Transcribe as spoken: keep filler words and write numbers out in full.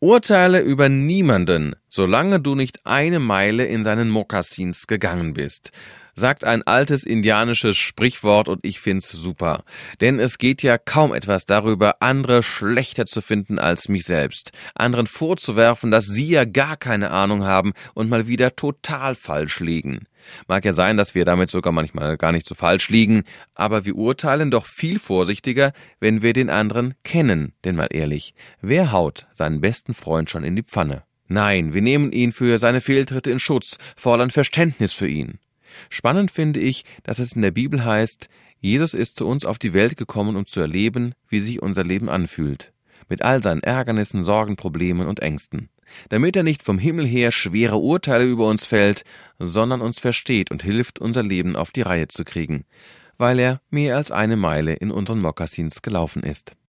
Urteile über niemanden, solange du nicht eine Meile in seinen Mokassins gegangen bist, sagt ein altes indianisches Sprichwort, und ich find's super. Denn es geht ja kaum etwas darüber, andere schlechter zu finden als mich selbst, anderen vorzuwerfen, dass sie ja gar keine Ahnung haben und mal wieder total falsch liegen. Mag ja sein, dass wir damit sogar manchmal gar nicht so falsch liegen, aber wir urteilen doch viel vorsichtiger, wenn wir den anderen kennen. Denn mal ehrlich, wer haut seinen besten Freund schon in die Pfanne? Nein, wir nehmen ihn für seine Fehltritte in Schutz, fordern Verständnis für ihn. Spannend finde ich, dass es in der Bibel heißt, Jesus ist zu uns auf die Welt gekommen, um zu erleben, wie sich unser Leben anfühlt. Mit all seinen Ärgernissen, Sorgen, Problemen und Ängsten. Damit er nicht vom Himmel her schwere Urteile über uns fällt, sondern uns versteht und hilft, unser Leben auf die Reihe zu kriegen, weil er mehr als eine Meile in unseren Mokassins gelaufen ist.